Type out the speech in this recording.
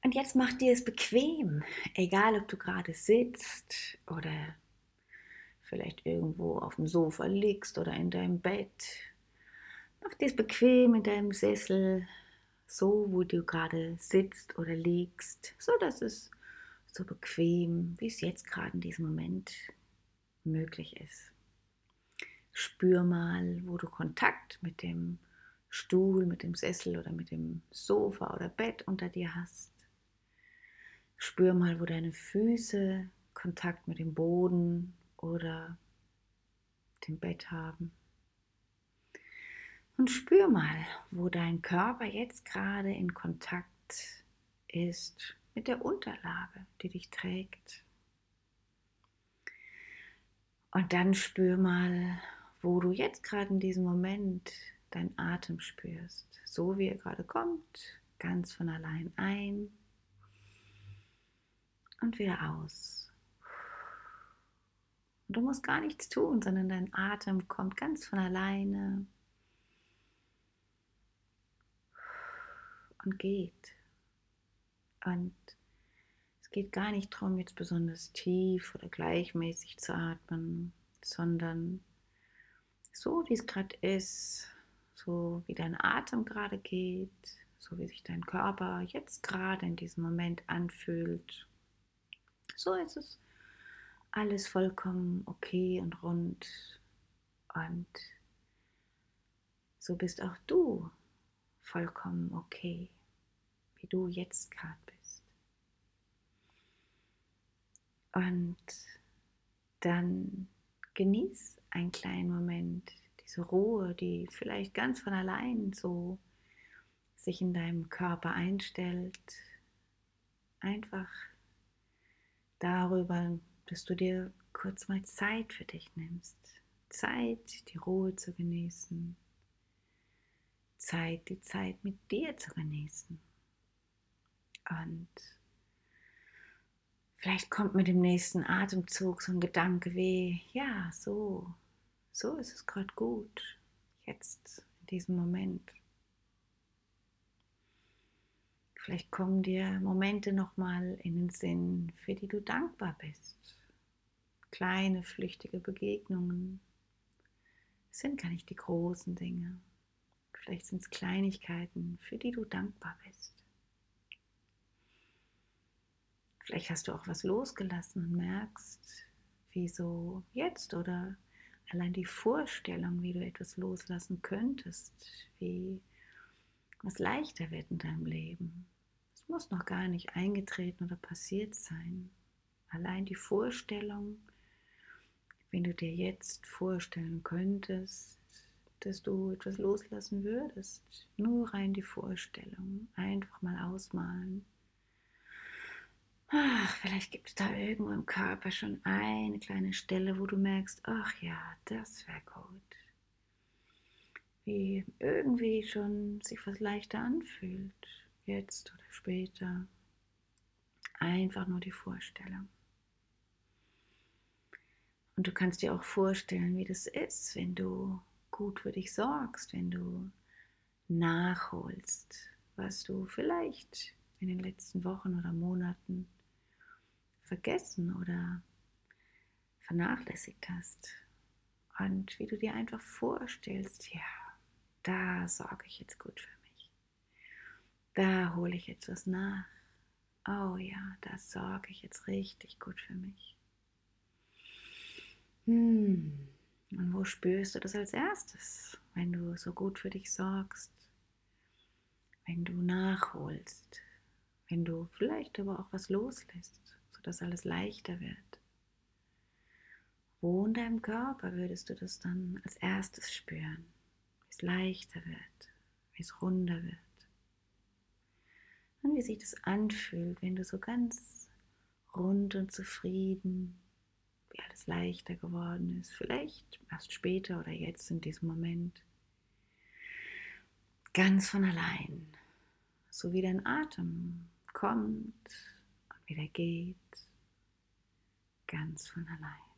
Und jetzt mach dir es bequem, egal ob du gerade sitzt oder vielleicht irgendwo auf dem Sofa liegst oder in deinem Bett. Mach dir es bequem in deinem Sessel, so wo du gerade sitzt oder liegst, so dass es so bequem, wie es jetzt gerade in diesem Moment möglich ist. Spür mal, wo du Kontakt mit dem Stuhl, mit dem Sessel oder mit dem Sofa oder Bett unter dir hast. Spür mal, wo deine Füße Kontakt mit dem Boden oder dem Bett haben. Und spür mal, wo dein Körper jetzt gerade in Kontakt ist mit der Unterlage, die dich trägt. Und dann spür mal, wo du jetzt gerade in diesem Moment deinen Atem spürst. So wie er gerade kommt, ganz von allein ein und wieder aus. Und du musst gar nichts tun, sondern dein Atem kommt ganz von alleine und geht. Und es geht gar nicht darum, jetzt besonders tief oder gleichmäßig zu atmen, sondern so, wie es gerade ist, so wie dein Atem gerade geht, so wie sich dein Körper jetzt gerade in diesem Moment anfühlt. So ist es alles vollkommen okay und rund. Und so bist auch du vollkommen okay, wie du jetzt gerade bist. Und dann genieß einen kleinen Moment, diese Ruhe, die vielleicht ganz von allein so sich in deinem Körper einstellt. Einfach darüber, dass du dir kurz mal Zeit für dich nimmst. Zeit, die Ruhe zu genießen. Zeit, die Zeit mit dir zu genießen. Und vielleicht kommt mit dem nächsten Atemzug so ein Gedanke wie, ja, so ist es gerade gut, jetzt, in diesem Moment. Vielleicht kommen dir Momente nochmal in den Sinn, für die du dankbar bist. Kleine, flüchtige Begegnungen. Es sind gar nicht die großen Dinge. Vielleicht sind es Kleinigkeiten, für die du dankbar bist. Vielleicht hast du auch was losgelassen und merkst, wie so jetzt oder allein die Vorstellung, wie du etwas loslassen könntest, wie was leichter wird in deinem Leben. Es muss noch gar nicht eingetreten oder passiert sein. Allein die Vorstellung, wenn du dir jetzt vorstellen könntest, dass du etwas loslassen würdest. Nur rein die Vorstellung. Einfach mal ausmalen. Ach, vielleicht gibt es da irgendwo im Körper schon eine kleine Stelle, wo du merkst, ach ja, das wäre gut. Wie irgendwie schon sich was leichter anfühlt. Jetzt oder später. Einfach nur die Vorstellung. Und du kannst dir auch vorstellen, wie das ist, wenn du gut für dich sorgst, wenn du nachholst, was du vielleicht in den letzten Wochen oder Monaten vergessen oder vernachlässigt hast. Und wie du dir einfach vorstellst, ja, da sorge ich jetzt gut für mich. Da hole ich jetzt was nach. Oh ja, da sorge ich jetzt richtig gut für mich. Und wo spürst du das als erstes, wenn du so gut für dich sorgst? Wenn du nachholst, wenn du vielleicht aber auch was loslässt, sodass alles leichter wird. Wo in deinem Körper würdest du das dann als erstes spüren? Wie es leichter wird, wie es runder wird. Und wie sich das anfühlt, wenn du so ganz rund und zufrieden, wie alles leichter geworden ist. Vielleicht erst später oder jetzt in diesem Moment. Ganz von allein. So wie dein Atem kommt und wieder geht. Ganz von allein.